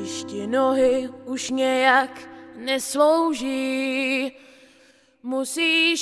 Když ti nohy už nějak neslouží, musíš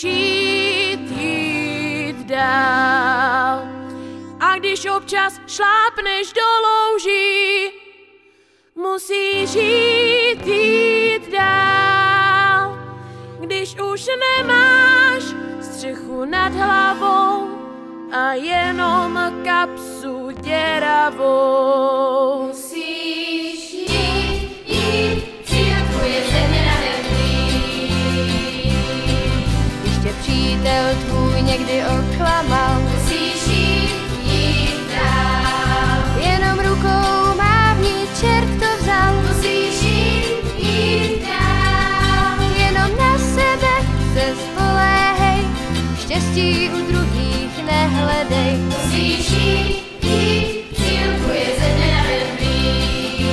jít dál. A když občas šlápneš do louží, musíš jít dál. Když už nemáš střechu nad hlavou a jenom kapsu děravou, musíš jít, cíl tvoje země nade mnou. Když tě přítel tvůj někdy oklamal, Musíš jít dál. jenom rukou mávni, čert to vzal. Musíš jít dál. Jenom na sebe se spoléhej, štěstí u druhých nehledej. Musíš jít, cíl tvoje země nade mnou.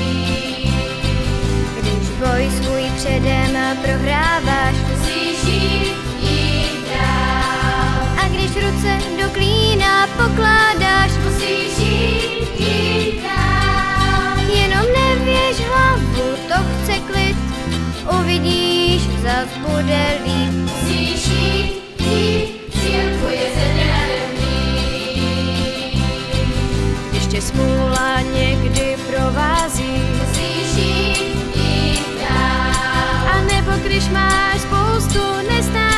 Když boj svůj předem prohráváš Musíš jít dál. a když ruce do klína pokládáš, Musíš jít dál. jenom nevěž hlavu, to chce klid, uvidíš, zas bude líp. Musíš jít, cíl tvoje země nade mnou. Když tě smůla někdy provází, Musíš jít dál. a nebo když máš spoustu nestání,